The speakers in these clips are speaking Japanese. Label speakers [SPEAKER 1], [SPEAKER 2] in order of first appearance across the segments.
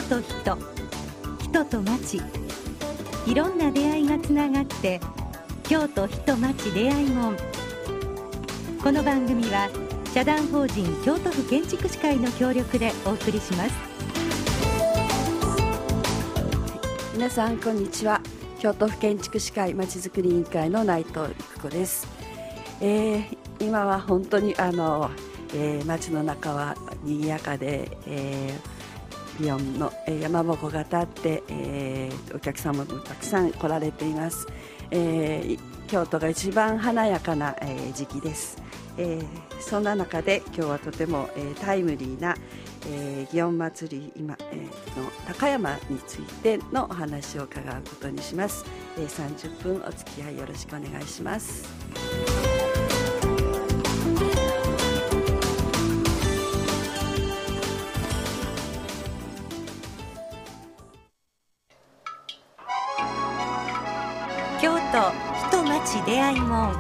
[SPEAKER 1] と人、人と町、いろんな出会いがつながって京都人町出会い門。この番組は社団法人京都府建築士会の協力でお送りします。
[SPEAKER 2] 皆さんこんにちは。京都府建築士会まちづくり委員会の内藤育子です。今は本当に街の中は賑やかで、祇園の山鉾が立って、お客様もたくさん来られています。京都が一番華やかな、時期です。そんな中で今日はとても、タイムリーな、祇園祭り今、の高山についてのお話を伺うことにします。30分お付き合いよろしくお願いします。
[SPEAKER 1] 京都人町出会い門。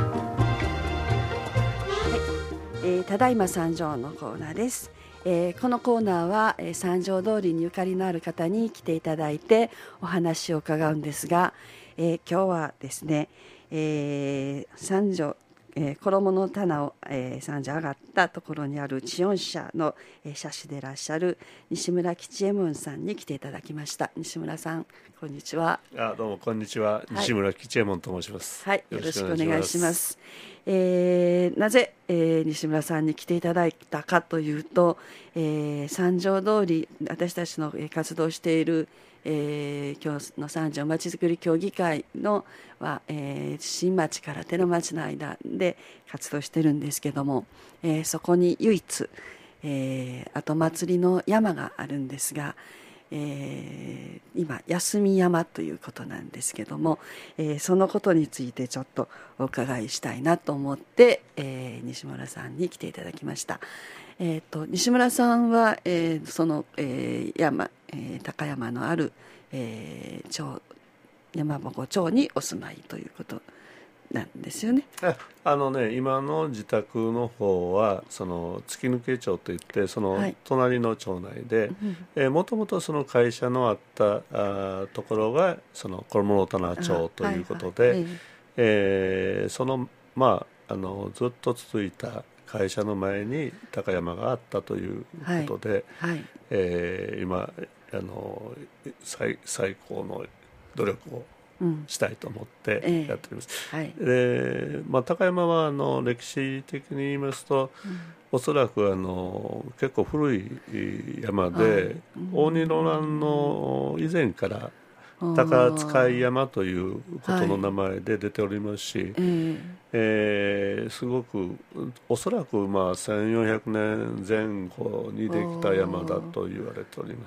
[SPEAKER 2] ただいま参上のコーナーです。このコーナーは、三条通りにゆかりのある方に来ていただいてお話を伺うんですが、今日はですね、三条、衣の棚を、三条上がったところにある知恩社の、社主でいらっしゃる西村吉右衛門さんに来ていただきました。西村さんこんにちは。
[SPEAKER 3] どうもこんにちは、西村吉右衛門と申します。
[SPEAKER 2] はい、よろしくお願いします。なぜ、西村さんに来ていただいたかというと、三条通り私たちの活動している、今日の三条まちづくり協議会のは、新町から寺町の間で活動してるんですけども、そこに唯一、後祭りの山があるんですが、今休み山ということなんですけども、そのことについてちょっとお伺いしたいなと思って、西村さんに来ていただきました。西村さんは、その、山、高山のある、山鉾町にお住まいということなんですよね。
[SPEAKER 3] 今の自宅の方はその月抜町といってその隣の町内で、もともとその会社のあったところがその衣の棚町ということで、そのずっと続いた会社の前に高山があったということで、今最高の努力をしたいと思ってやっております。で高山は歴史的に言いますと、おそらく結構古い山で、大仁路蘭の以前から高塚山ということの名前で出ておりますし、すごくおそらく1400年前後にできた山だと言われております。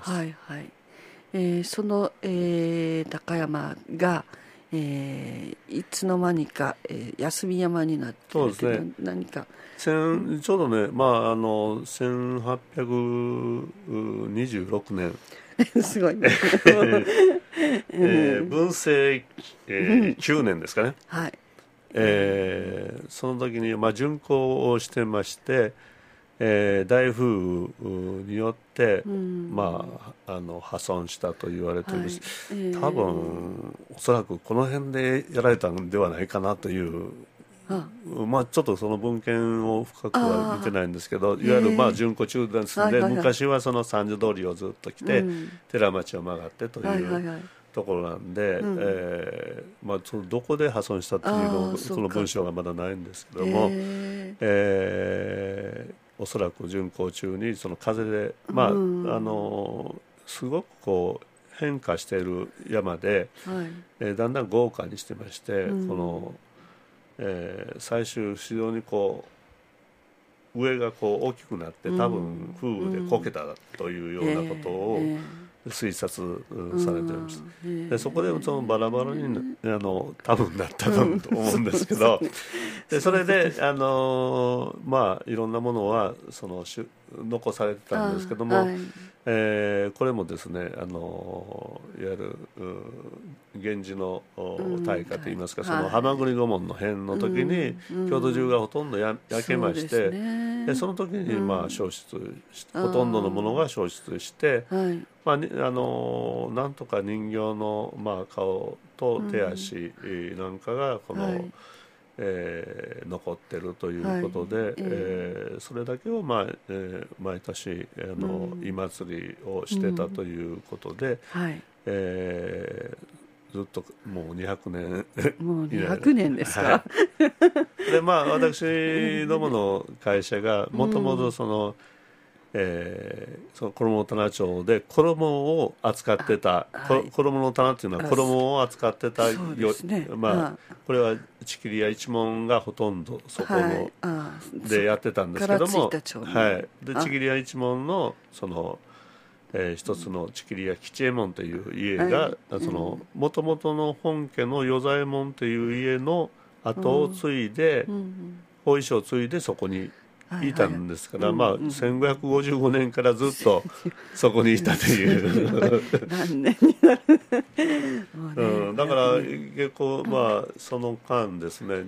[SPEAKER 2] その、高山が、いつの間にか、休み山になっているけど、何か
[SPEAKER 3] ちょうどね、1826年
[SPEAKER 2] すごいね
[SPEAKER 3] 文政、9年ですかね、その時に、巡行をしてまして、大風雨によって、破損したと言われています。多分おそらくこの辺でやられたんではないかなという、ちょっとその文献を深くは見てないんですけど、いわゆる巡行中ですので、昔はその三条通りをずっと来て、寺町を曲がってというところなんで、どこで破損したというのその文章がまだないんですけども、おそらく巡行中にその風で、すごくこう変化している山で、だんだん豪華にしてまして、この、最終非常にこう上がこう大きくなって、多分風雨でこけたというようなことを推察されています。でそこでそのバラバラに多分なったと思うんですけどでそれでいろんなものはその残されてたんですけども、 これもですね、いわゆる源氏の大火といいますか、その蛤御門の変の時に京都中がほとんど焼けまして、でその時に消失ほとんどのものが消失して、なんとか人形の顔と手足なんかがこの、残ってるということで、それだけを、毎年忌祭りをしてたということで、ずっともう200年
[SPEAKER 2] もう200年ですか。
[SPEAKER 3] で私どもの会社がもともとその衣の棚町で衣を扱ってた、衣の棚っていうのは衣を扱ってたこれはちきりや一門がほとんどそこのでやってたんですけども、でちきりや一門のその一つのちきりや吉右衛門という家がもともとの本家の与左衛門という家の後を継いで法衣装を継いでそこにいたんですから、1555年からずっとそこにいたという
[SPEAKER 2] 何年になる
[SPEAKER 3] だから結構その間ですね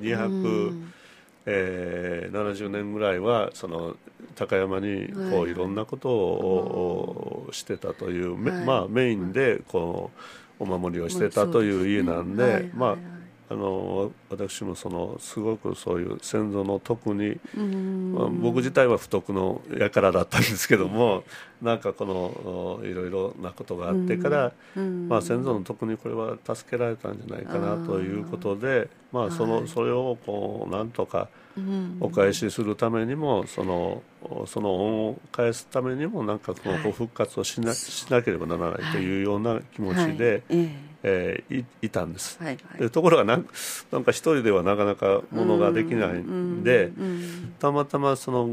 [SPEAKER 3] 270年ぐらいはその高山にこういろんなことをしてたというメインでこうお守りをしてたという家なんで、私もすごくそういう先祖の徳に、僕自体は不徳の輩だったんですけども、なんかこのいろいろなことがあってから、先祖の徳にこれは助けられたんじゃないかなということで、それをこうなんとかお返しするためにもその恩を返すためにもなんかこの復活をしなければならないというような気持ちで、いたんです、でところがなんか一人ではなかなかものができないんで、たまたまその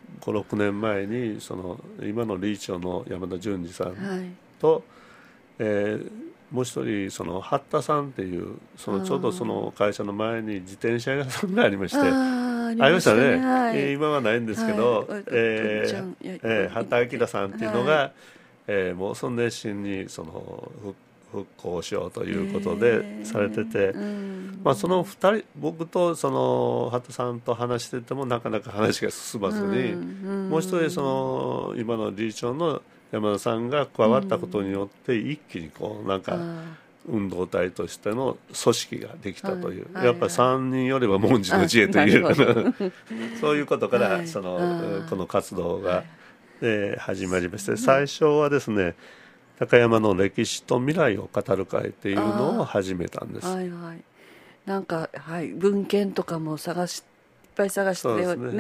[SPEAKER 3] 6年前に今の理事長の山田純次さんと、もう一人八田さんっていうちょうどその会社の前に自転車屋さんがありましてありましたね、今はないんですけど、八田明さんっていうのが、もうその熱心に復興しようということでされてて、その2人僕と八田さんと話しててもなかなか話が進まずに、もう一人今の理事長の山田さんが加わったことによって一気にこうなんか運動体としての組織ができたという、やっぱり3人よりは文字の知恵というそういうことからこの活動が始まりまして、最初はですね高山の歴史と未来を語る会っていうのを始めたんです。
[SPEAKER 2] なんか、文献とかもいっぱい探して、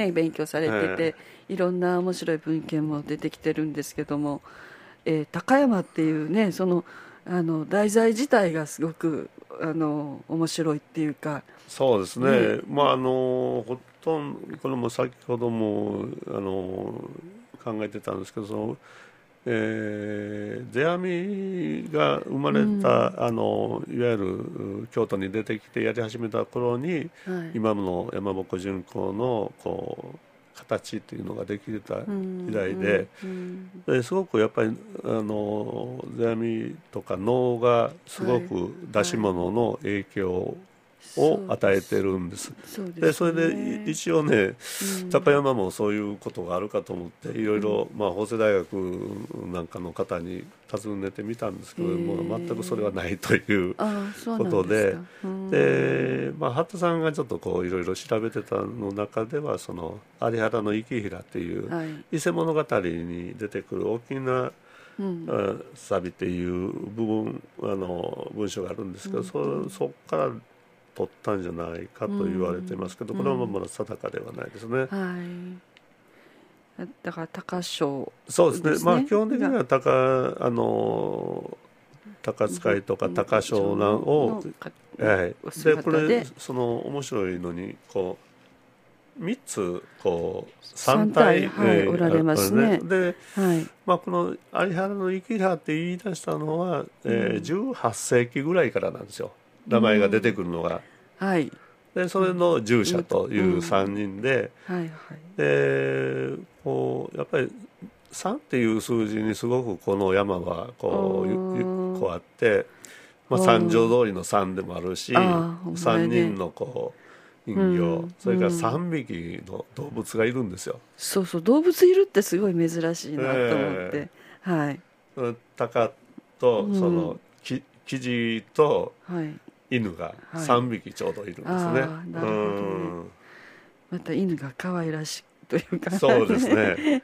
[SPEAKER 2] 勉強されてて、いろんな面白い文献も出てきてるんですけども、高山っていうね題材自体がすごく面白いっていうか。
[SPEAKER 3] そうですね、ほとんどこれも先ほども考えてたんですけど世阿弥が生まれた、いわゆる京都に出てきてやり始めた頃に、今の山鉾巡行のこう形っていうのができてた時代で、すごくやっぱり世阿弥とか能がすごく出し物の影響を与えてるんです。でそれで一応ね、高山もそういうことがあるかと思っていろいろ法政大学なんかの方に尋ねてみたんですけども、全くそれはないということで、八田さんがちょっとこういろいろ調べてたの中では有原の生平っていう伊勢物語に出てくる大きなサビっていう文章があるんですけど、そこから取ったんじゃないかと言われてますけど、これはまだ定かではないですね。
[SPEAKER 2] だから高賞、
[SPEAKER 3] そうですね、基本的には高使いとか高賞なんを、でこれ面白いのにこう3つこう3体、
[SPEAKER 2] おられますね。
[SPEAKER 3] で、この有原の生平って言い出したのは、18世紀ぐらいからなんですよ、名前が出てくるのが。でそれの従者という3人で、でこうやっぱり 3っていう数字にすごくこの山はこうあって、三条通りの3でもあるし、3人のこう人形、それから3匹の動物がいるんですよ。
[SPEAKER 2] そうそう、動物いるってすごい珍しいなと思って、はい。
[SPEAKER 3] 鷹とそのキジと犬が3匹ちょうどいるんですね。
[SPEAKER 2] なるほどね。また犬が可愛らしいというか。
[SPEAKER 3] そうですね。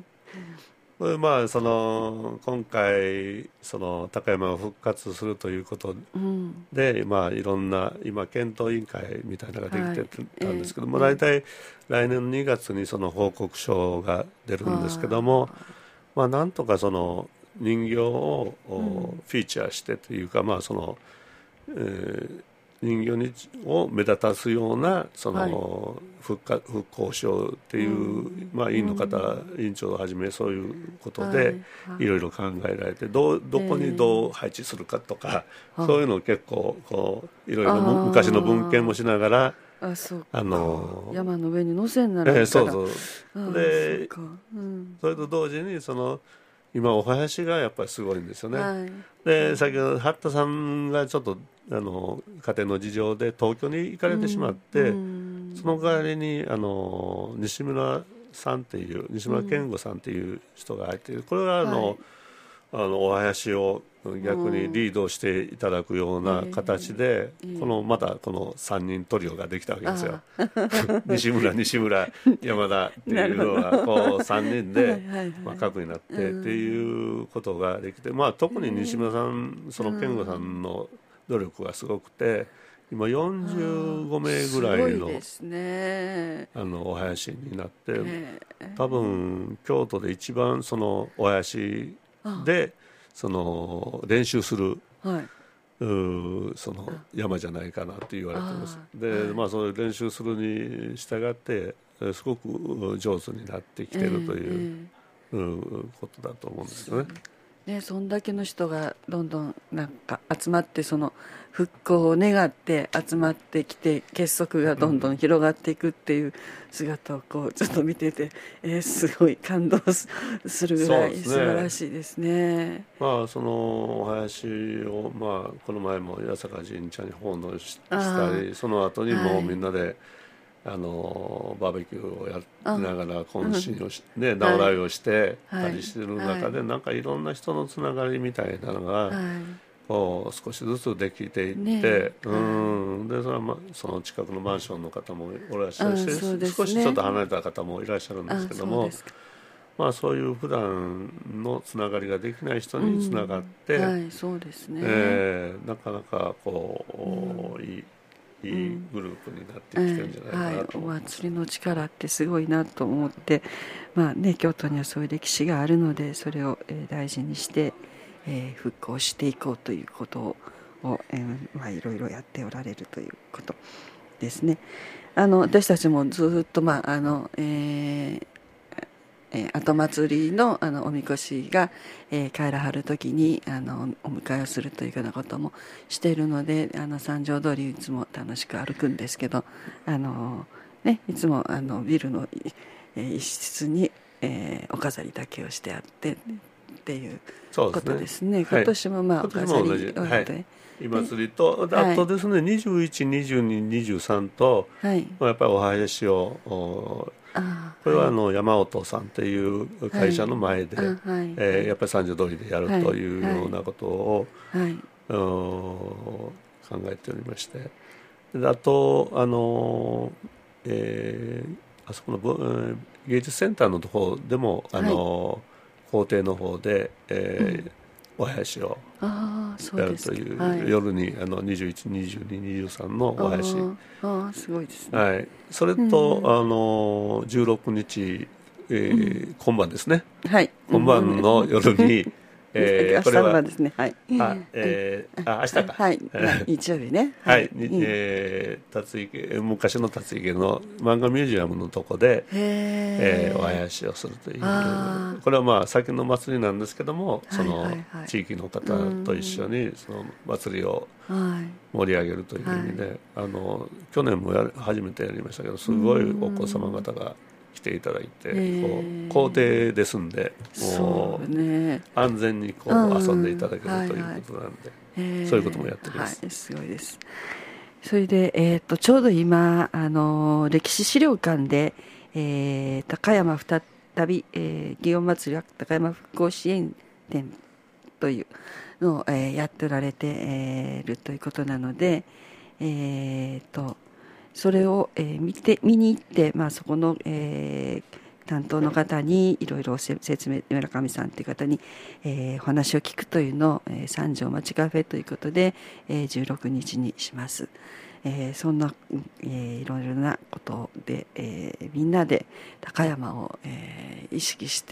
[SPEAKER 3] その今回その高山を復活するということで、いろんな今検討委員会みたいなのができてたんですけども、大体来年の2月にその報告書が出るんですけども、なんとかその人形をフィーチャーしてというか、その、人形を目立たすようなその復興しようっていう、委員の方、委員長をはじめそういうことでいろいろ考えられて、どこにどう配置するかとか、そういうのを結構こういろいろ昔の文献もしながら、
[SPEAKER 2] 山の上に載せんならいいから、
[SPEAKER 3] そうで、それと同時にその今お囃子がやっぱりすごいんですよね。で先ほど八田さんがちょっと家庭の事情で東京に行かれてしまって、その代わりに西村健吾さんっていう人が入っている、これはお囃子を逆にリードしていただくような形で、またこの3人トリオができたわけですよ。西村山田っていうのはこう3人で核になってっていうことができて、特に西村さん、その健吾さんの努力がすごくて、今45名ぐらいのお囃子になって、多分京都で一番そのお囃子でその練習する、その山じゃないかなと言われています。で、そういう練習するに従ってすごく上手になってきているということだと思うんですよね。
[SPEAKER 2] そんだけの人がどんどんなんか集まって、その復興を願って集まってきて、結束がどんどん広がっていくっていう姿をこうちょっと見てて、すごい感動するぐらい素晴らしいですね。
[SPEAKER 3] そのお囃子を、この前も八坂神社に奉納したり、その後にもみんなで、バーベキューをやりながら懇親をして直らいをしてたりしてる中で、なんかいろんな人のつながりみたいなのが、こう少しずつできていって、でそれはその近くのマンションの方もおらっしゃるし、少しちょっと離れた方もいらっしゃるんですけども、そういう普段のつながりができない人につながって、なかなかこういいグループになってきてるんじゃないかなと思います。
[SPEAKER 2] お祭りの力ってすごいなと思って、京都にはそういう歴史があるので、それを大事にして復興していこうということをいろいろやっておられるということですね。私たちもずっと後祭りのおみこしが帰らはる時にお迎えをするというようなこともしているので、三条通りいつも楽しく歩くんですけど、いつもビルの一室にお飾りだけをしてあってっていうことですね。今年もお飾りをして
[SPEAKER 3] 今祭りと、あとですね、21、22、23と、やっぱりお囃子をこれは山音さんっていう会社の前で、やっぱり三条通りでやるというようなことを考えておりまして、あとあそこの芸術センターのところでも校庭の方でお囃子をやるという、夜に21、22、23のお囃子、
[SPEAKER 2] すごいですね。
[SPEAKER 3] それと16日、今晩ですね、今晩の夜に
[SPEAKER 2] これはですね、明日
[SPEAKER 3] か、
[SPEAKER 2] 日曜日ね、
[SPEAKER 3] 昔の辰池の漫画ミュージアムのとこでお囃子をするという、これは先の祭りなんですけども、その地域の方と一緒にその祭りを盛り上げるという意味で、去年も初めてやりましたけど、すごいお子様方が来ていただいて、校庭ですんでもう、ね、安全にこう遊んでいただけるということなんで、そういうこともやってます、
[SPEAKER 2] すごいです。それで、ちょうど今歴史資料館で、高山再び、祇園祭は高山復興支援展というのを、やっておられて、いるということなので、それを、見に行って、そこの、担当の方にいろいろ説明、村上さんという方に、お話を聞くというのを、三条町カフェということで、16日にします。そんな、いろいろなことで、みんなで高山を、意識して、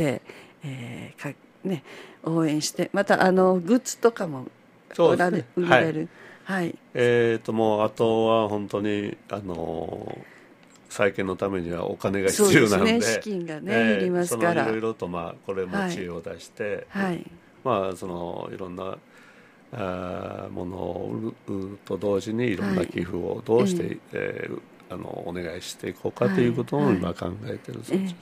[SPEAKER 2] 応援して、またグッズとかも売られる。はい、
[SPEAKER 3] もうあとは本当に再建のためにはお金が必要なので、
[SPEAKER 2] そうですね、資金がね、いりますから、
[SPEAKER 3] いろいろとこれも知恵を出して、そのいろんなものを売ると同時にいろんな寄付をどうして、お願いしていこうかということを今考えているそうです。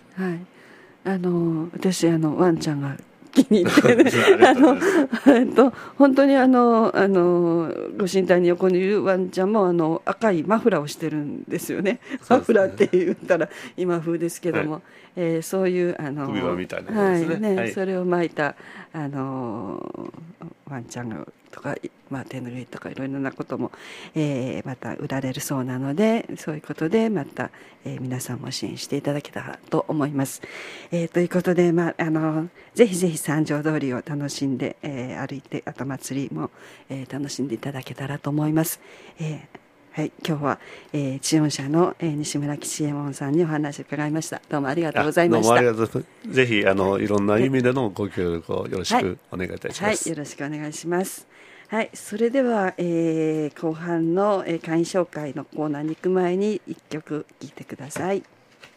[SPEAKER 2] 私ワンちゃんが気に入ってね本当にご神体に横にいるワンちゃんも赤いマフラーをしてるんですよね。マフラーって言ったら今風ですけども、そういう
[SPEAKER 3] 首輪みたいなですね、
[SPEAKER 2] それを巻いたワンちゃんがとか、手ぬぐいとかいろいろなことも、また売られるそうなので、そういうことでまた、皆さんも支援していただけたらと思います。ということで、ぜひぜひ三条通りを楽しんで、歩いて、あと祭りも、楽しんでいただけたらと思います。はい、今日は、知恩社の、西村吉右衛門さんにお話を伺いました。どうもありがとうございました。
[SPEAKER 3] どうもありがとうございます。ぜひいろんな意味でのご協力をよろしくお願いいたします。
[SPEAKER 2] よろしくお願いします。はい、それでは、後半の、会員紹介のコーナーに行く前に一曲聴いてください。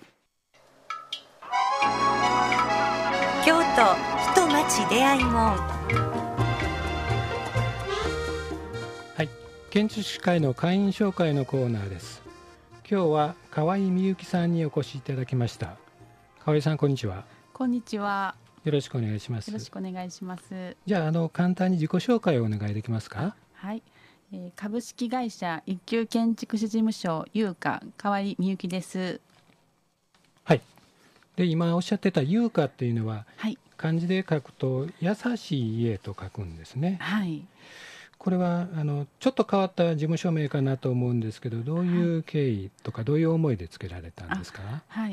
[SPEAKER 1] 京都人町出会い門。
[SPEAKER 4] 建築士会の会員紹介のコーナーです。今日は河合美幸さんにお越しいただきました。河合さん、こんにちは。
[SPEAKER 5] こんにちは。
[SPEAKER 4] よろしくお願いします。
[SPEAKER 5] よろしくお願いします。
[SPEAKER 4] じゃあ、簡単に自己紹介をお願いできますか。
[SPEAKER 5] はい、株式会社一級建築士事務所優香河合美幸です。
[SPEAKER 4] はい。で、今おっしゃってた優香っていうのは、漢字で書くと優しい家と書くんですね。
[SPEAKER 5] はい。
[SPEAKER 4] これはちょっと変わった事務所名かなと思うんですけど、どういう経緯とかどういう思いでつけられたんですか。
[SPEAKER 5] はい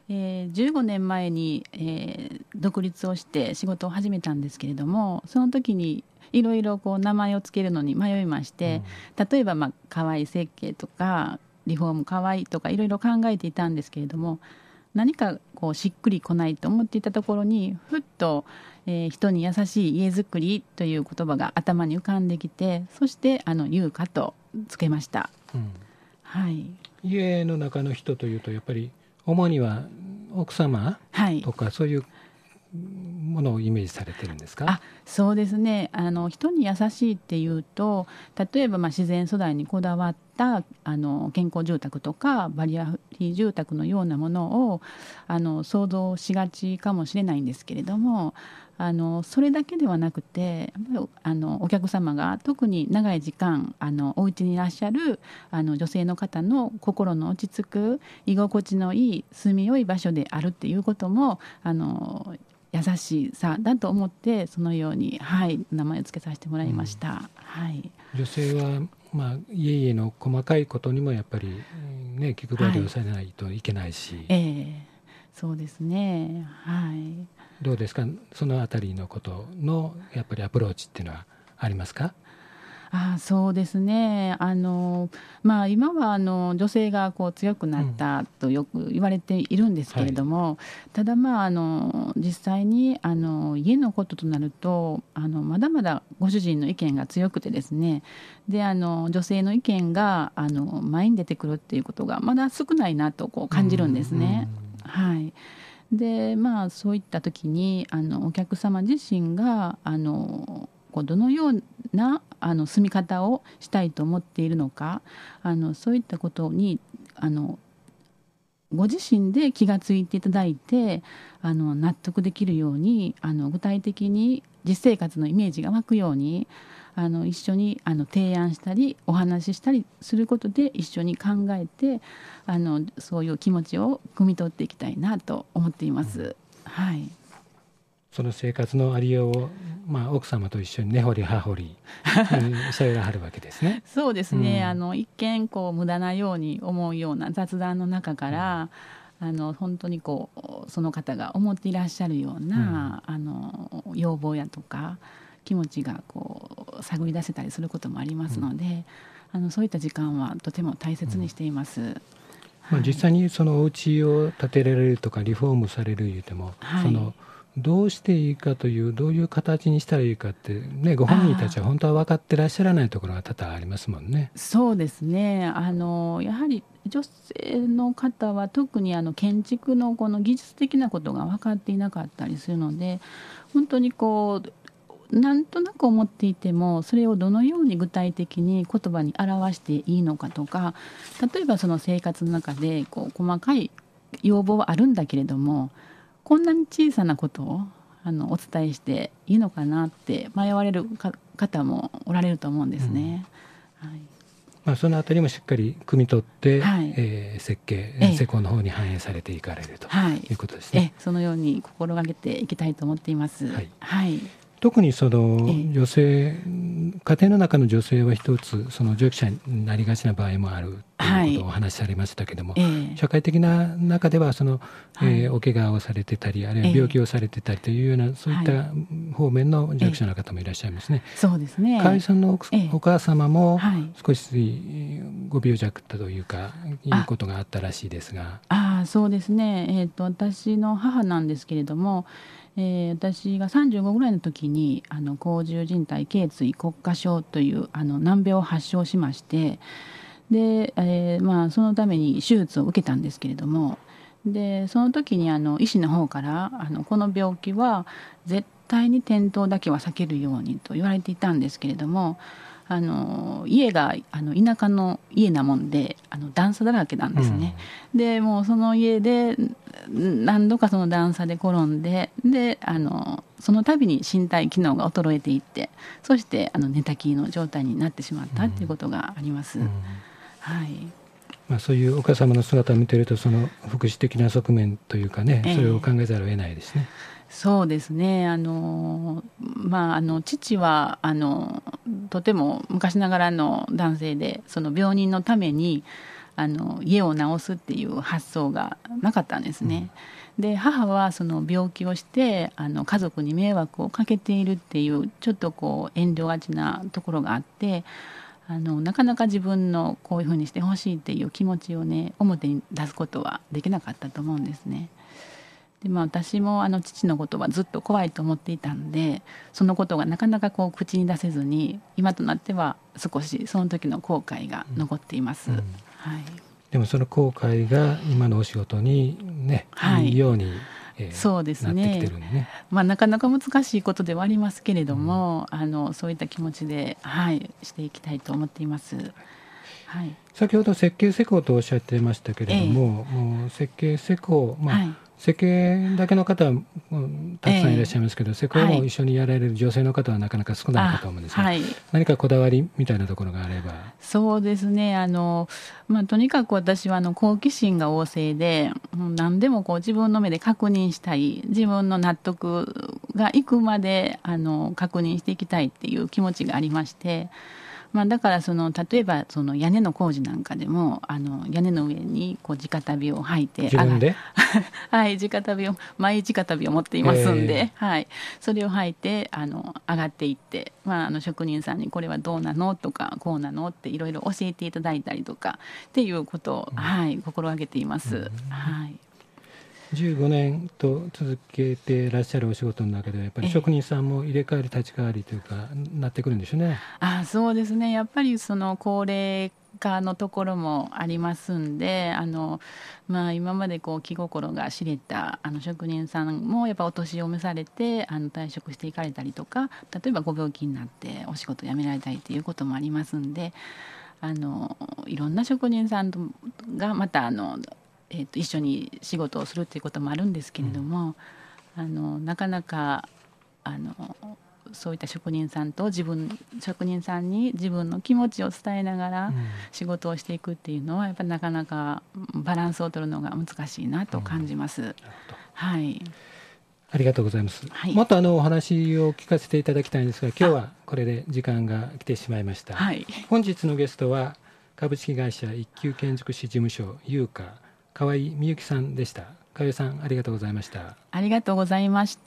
[SPEAKER 5] 、15年前に、独立をして仕事を始めたんですけれども、その時にいろいろ名前をつけるのに迷いまして、例えば河合設計とかリフォーム河合とかいろいろ考えていたんですけれども、何かしっくりこないと思っていたところにふっと、人に優しい家づくりという言葉が頭に浮かんできて、そして優香とつけました。はい、
[SPEAKER 4] 家の中の人というとやっぱり主には奥様とか、そういうものをイメージされてるんですか。
[SPEAKER 5] そうですね。人に優しいっていうと、例えば自然素材にこだわった健康住宅とかバリアフリー住宅のようなものを想像しがちかもしれないんですけれども、それだけではなくて、お客様が特に長い時間お家にいらっしゃる女性の方の心の落ち着く居心地のいい住みよい場所であるっていうことも優しさだと思って、そのように、名前を付けさせてもらいました。
[SPEAKER 4] 女性は、家々の細かいことにもやっぱり、気配りをされないといけないし、
[SPEAKER 5] そうですね。
[SPEAKER 4] どうですか、そのあたりのことのやっぱりアプローチっていうのはありますか。
[SPEAKER 5] そうですね。今は女性が強くなったとよく言われているんですけれども、ただ実際に家のこととなるとまだまだご主人の意見が強くてですね、で女性の意見が前に出てくるっていうことがまだ少ないなと感じるんですね。でそういった時にお客様自身がどのような住み方をしたいと思っているのか、そういったことにご自身で気がついていただいて納得できるように具体的に実生活のイメージが湧くように一緒に提案したりお話ししたりすることで一緒に考えてそういう気持ちを汲み取っていきたいなと思っています。はい、
[SPEAKER 4] その生活のありようを、奥様と一緒に根掘り葉掘りしゃべらはるわけですね。
[SPEAKER 5] そうですね、一見無駄なように思うような雑談の中から、本当にその方が思っていらっしゃるような、要望やとか気持ちが探り出せたりすることもありますので、そういった時間はとても大切にしています。
[SPEAKER 4] 実際にそのお家を建てられるとかリフォームされる言うても、どうしていいかというどういう形にしたらいいかって、ご本人たちは本当は分かってらっしゃらないところが多々ありますもんね。
[SPEAKER 5] そうですね、やはり女性の方は特に建築のこの技術的なことが分かっていなかったりするので、本当になんとなく思っていてもそれをどのように具体的に言葉に表していいのかとか、例えばその生活の中で細かい要望はあるんだけれどもこんなに小さなことをお伝えしていいのかなって迷われる方もおられると思うんですね。
[SPEAKER 4] そのあたりもしっかり汲み取って、設計、施工の方に反映されていかれるということですね。
[SPEAKER 5] そのように心がけていきたいと思っています。
[SPEAKER 4] 特にその女性、家庭の中の女性は一つその常期者になりがちな場合もあるということをお話しされましたけれども、社会的な中ではその、お怪我をされてたりあるいは病気をされてたりというような、そういった方面の弱者の方もいらっしゃいますね。
[SPEAKER 5] そうですね。
[SPEAKER 4] 河合さんのお母様も少しご病弱というかいうことがあったらしいですが。
[SPEAKER 5] そうですね、私の母なんですけれども、私が35ぐらいの時に甲状靭帯頸椎骨化症という難病を発症しまして、で、そのために手術を受けたんですけれども、でその時に医師の方からこの病気は絶対に転倒だけは避けるようにと言われていたんですけれども、家が田舎の家なもんで段差だらけなんですね。でもうその家で何度かその段差で転んで、その度に身体機能が衰えていって、そして寝たきりの状態になってしまったということがあります。
[SPEAKER 4] そういうお母様の姿を見ているとその福祉的な側面というかね、それを考えざるを得ないですね。
[SPEAKER 5] そうですね、父はとても昔ながらの男性で、その病人のために家を治すっていう発想がなかったんですね。で母はその病気をして家族に迷惑をかけているっていうちょっと遠慮がちなところがあって、なかなか自分のこういうふうにしてほしいっていう気持ちをね表に出すことはできなかったと思うんですね。で私も父のことはずっと怖いと思っていたんで、そのことがなかなか口に出せずに、今となっては少しその時の後悔が残っています。
[SPEAKER 4] でもその後悔が今のお仕事にね、いいように
[SPEAKER 5] そうですね。なかなか難しいことではありますけれども、そういった気持ちで、していきたいと思っています。
[SPEAKER 4] 先ほど設計施工とおっしゃってましたけれども、もう設計施工、設計だけの方はたくさんいらっしゃいますけど、施工も一緒にやられる女性の方はなかなか少ないかと思うんですが、何かこだわりみたいなところがあれば。
[SPEAKER 5] そうですね、とにかく私は好奇心が旺盛で、何でも自分の目で確認したい、自分の納得がいくまで確認していきたいっていう気持ちがありまして、だから例えば屋根の工事なんかでも屋根の上に直足袋を履いて、
[SPEAKER 4] 自分で
[SPEAKER 5] 直足袋を毎直足袋を持っていますんで、それを履いて上がっていって、職人さんにこれはどうなのとかこうなのっていろいろ教えていただいたりとかっていうことを、心がけています。
[SPEAKER 4] 15年と続けていらっしゃるお仕事の中ではやっぱり職人さんも入れ替える立ち替わりというかなってくるんでしょうね。
[SPEAKER 5] そうですね、やっぱり高齢化のところもありますんで、今まで気心が知れた職人さんもやっぱお年を召されて退職していかれたりとか、例えばご病気になってお仕事辞められたりということもありますんで、いろんな職人さんがまた一緒に仕事をするっていうこともあるんですけれども、なかなかそういった職人さんに自分の気持ちを伝えながら仕事をしていくっていうのはやっぱりなかなかバランスを取るのが難しいなと感じます。はい、
[SPEAKER 4] ありがとうございます、
[SPEAKER 5] はい、
[SPEAKER 4] もっとお話を聞かせていただきたいんですが、今日はこれで時間が来てしまいました。
[SPEAKER 5] はい、
[SPEAKER 4] 本日のゲストは株式会社一級建築士事務所優香河合美幸さんでした。河合さん、ありがとうございました。
[SPEAKER 5] ありがとうございました。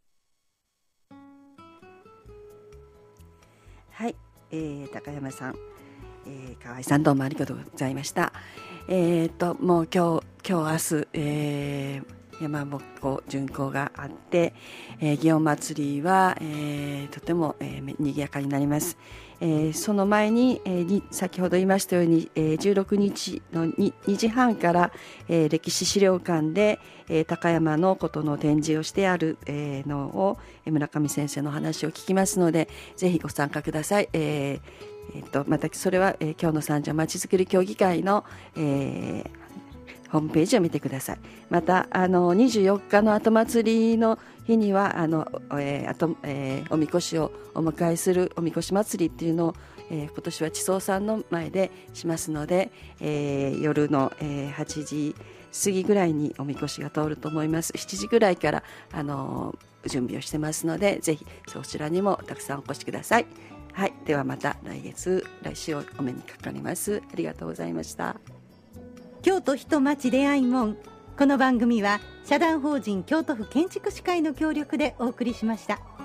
[SPEAKER 2] はい、高山さん、河合さん、どうもありがとうございました。もう今日明日、山ぼっこ巡行があって、祇園祭りは、とても、賑やかになります。その前に、先ほど言いましたように、16日の 2時半から、歴史資料館で、高山のことの展示をしてある、のを村上先生の話を聞きますので、ぜひご参加ください。またそれは、今日の三条まちづくり協議会の、ホームページを見てください。また24日の後祭りの日にはおみこしをお迎えするおみこし祭りっていうのを、今年は地蔵さんの前でしますので、夜の、8時過ぎぐらいにおみこしが通ると思います。7時ぐらいから準備をしてますので、ぜひそちらにもたくさんお越しください。はい、ではまた来週お目にかかります。ありがとうございました。
[SPEAKER 1] 京都人町出会い門。この番組は社団法人京都府建築士会の協力でお送りしました。